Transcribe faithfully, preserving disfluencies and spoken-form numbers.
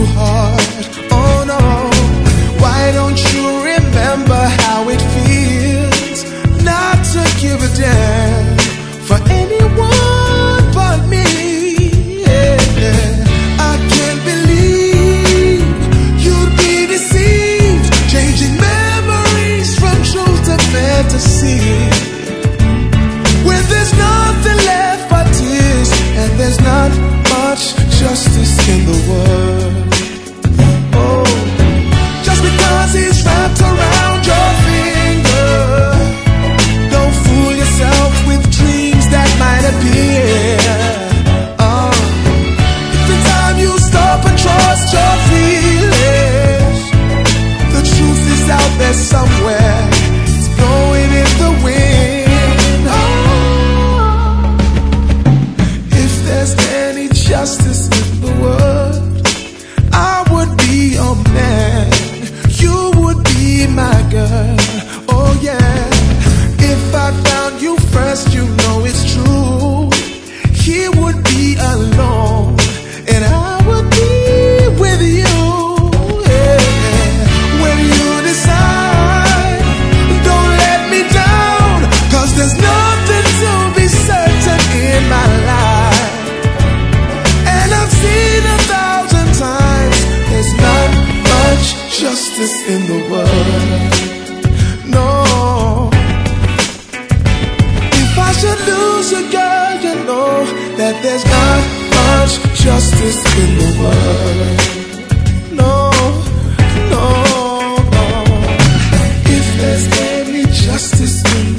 too hard. Oh no, why don't you remember how it feels not to give a damn for anyone but me? Yeah. I can't believe you'd be deceived, changing memories from truth to fantasy, when there's nothing left but tears and there's not much justice in the world. Oh, just because he's wrapped around your finger, don't fool yourself with dreams that might appear. Oh, every time you stop and trust your feelings, the truth is out there somewhere, it's blowing in the wind. Oh, if there's any justice in the world, I would be your man, you would be my girl. Oh yeah, if I found you first, you know it's true, he would be alone and I would be with you. Yeah. When you decide, don't let me down, 'cause there's nothing to be certain in my life, and I've seen a thousand times there's not much justice in the world. No, if I should lose a girl, you know that there's not much justice in the world. No, no, no. If there's any justice in